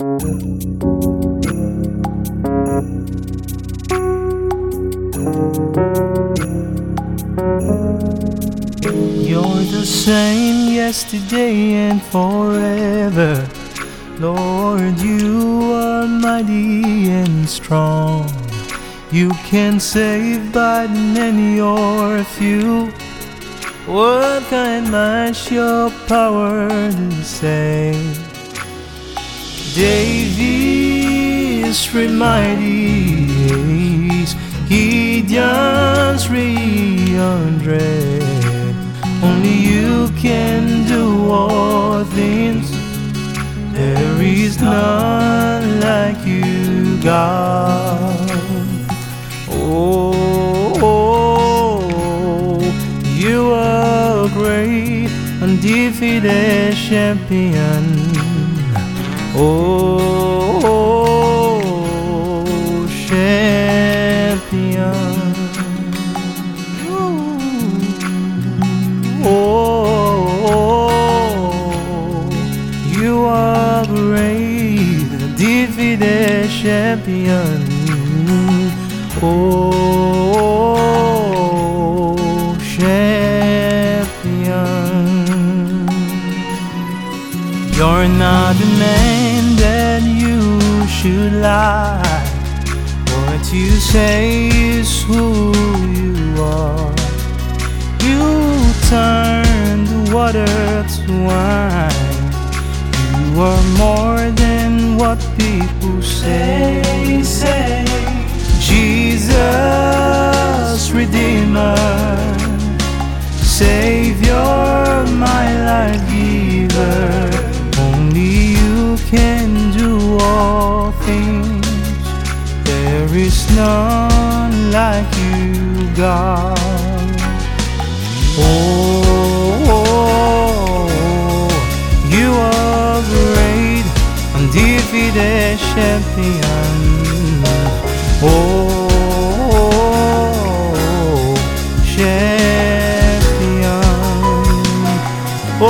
You're the same yesterday and forever. Lord, you are mighty and strong. You can save, but many are few. What can match your power to save? David's 3 mighty ace, Gideon's 300. Only you can do all things. There is none like you, God. Oh, you are great, undefeated champion. Oh, champion. You are great, defeated champion. Oh, champion. You're not a man that you should lie. What you say is who you are. You turn the water to wine. You are more than what people say. Jesus, Redeemer, Savior, my life giver. Only you can do all things. There is none like you, God. Oh, you are great, undefeated champion. Oh, champion. Oh,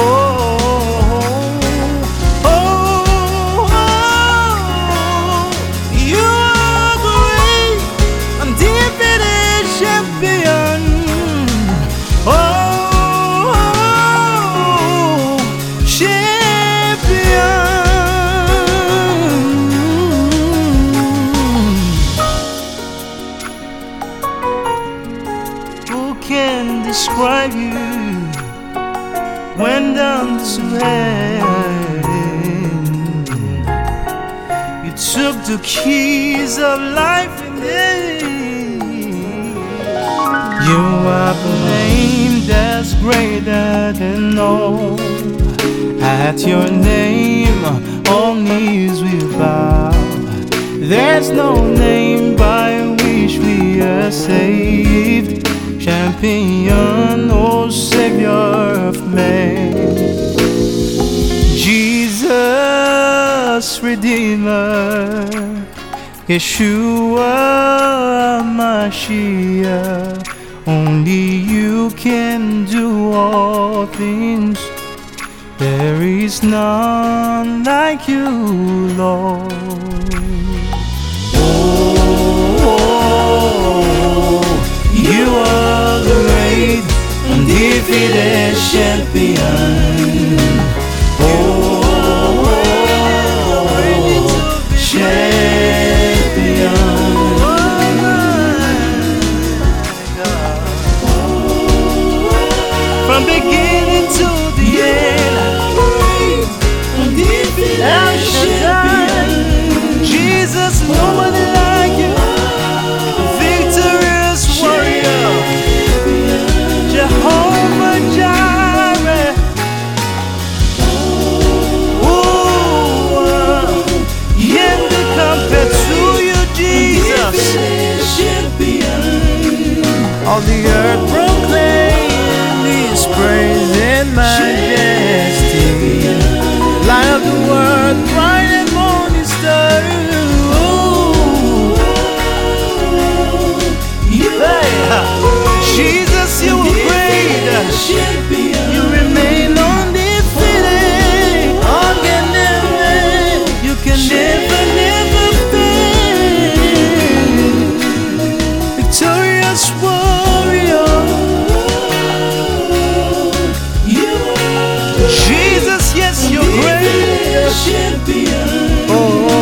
you are great, undefeated champion. Oh, can describe you when down to heaven. You took the keys of life and death. You have a name that's greater than all. At your name all knees will bow. There's no name by which we are saved. Champion, oh Savior of men. Jesus, Redeemer, Yeshua, Mashiach. Only you can do all things. There is none like you, Lord. You are great, undefeated champion. Oh, champion. From beginning to the end, undefeated champion. Jesus, nobody like you. Jehovah Jireh. Yeah, compared to you, Jesus. All the earth proclaim His praise. Jesus, yes, you're great. Oh,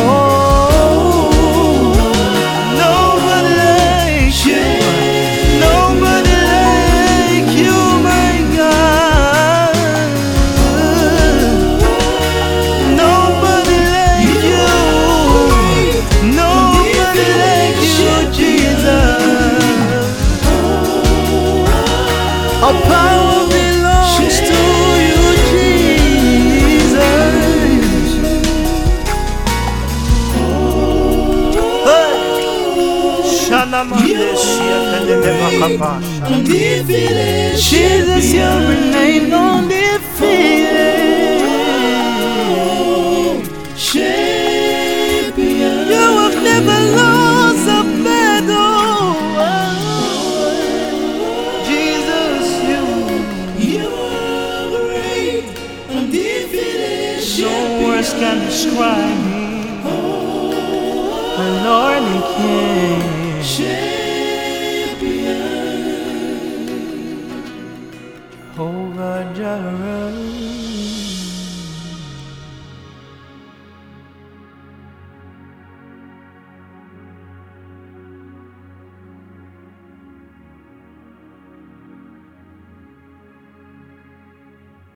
nobody like you. Nobody like you, my God. Nobody like you. Nobody like you, Jesus. Our power belongs to you, Jesus. Hey. Jesus, you remain undefeated. You have never lost a battle. Jesus, you are great, undefeated. No words can describe me. The Lord, He can.